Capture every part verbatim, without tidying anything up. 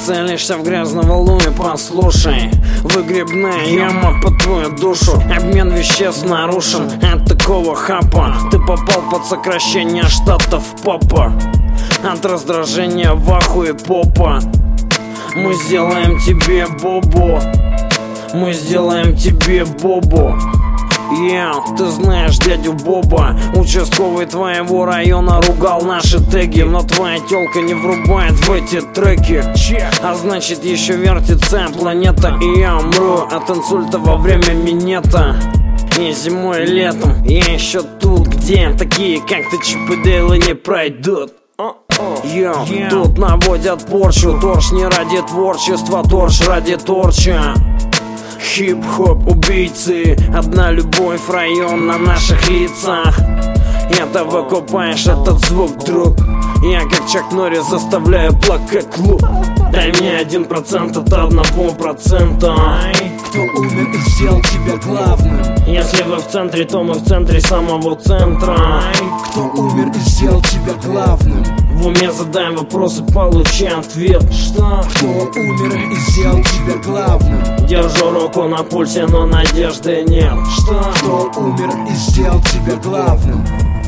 Целишься в грязного луне, послушай. Выгребная яма под твою душу. Обмен веществ нарушен от такого хапа. Ты попал под сокращение штатов папа. От раздражения в ахуе попа. Мы сделаем тебе бобо. Мы сделаем тебе бобо. Yeah, ты знаешь дядю Боба. Участковый твоего района ругал наши теги. Но твоя тёлка не врубает в эти треки. А значит еще вертится планета. И я умру от инсульта во время минета. И зимой и летом я еще тут, где такие как ты, Чип и Дейл, не пройдут. Йо, yeah, тут наводят порчу. Торч не ради творчества, торч ради торча. Хип-хоп убийцы, одна любовь, район на наших лицах. Это выкупаешь этот звук, друг. Я как Чак Норрис заставляю плакать клуб. Дай мне один процент от одного процента. Кто умер и сделал тебя главным? Если вы в центре, то мы в центре самого центра. Кто умер и сделал тебя главным? В уме задаем вопросы, получи ответ. Что? Кто умер и сделал тебя главным? Держу руку на пульсе, но надежды нет. Что? Кто умер и сделал тебя главным?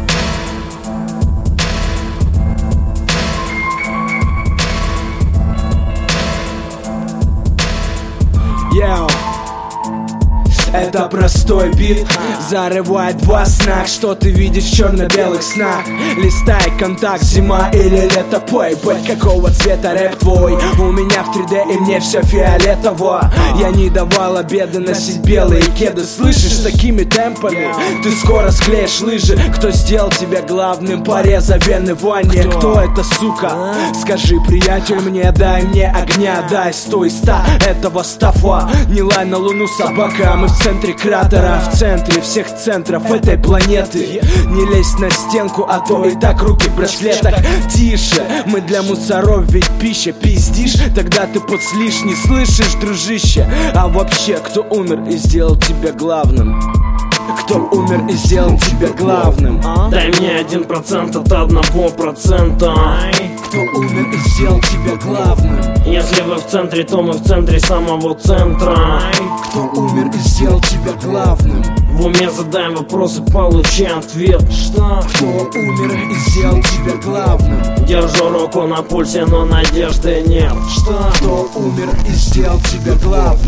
Йоу, это простой бит, зарывает два снах. Что ты видишь в черно-белых снах? Листай контакт, зима или лето, пой. Бать, какого цвета рэп твой? У меня в три дэ и мне все фиолетово. Я не давал обеды носить белые кеды. Слышишь, с такими темпами ты скоро склеишь лыжи. Кто сделал тебя главным? Пореза вены в ванне. Кто это, сука? Скажи, приятель, мне дай мне огня. Дай сто из ста этого стафа. Не лай на луну, собака. Мы в центре кратера, в центре всех центров этой планеты. Не лезь на стенку, а то и так руки в браслетах. Тише, мы для мусоров ведь пища. Пиздишь, тогда ты подслишь. Не слышишь, дружище? А вообще, кто умер и сделал тебя главным? Кто умер и сделал тебя главным? Дай мне один процент от одного процента. Кто умер и сделал тебя главным? Если вы в центре, то мы в центре самого центра. Кто умер и сделал тебя главным? В уме задаем вопросы, получи ответ. Что? Кто умер и сделал тебя главным? Держу руку на пульсе, но надежды нет. Что? Кто умер и сделал тебя главным?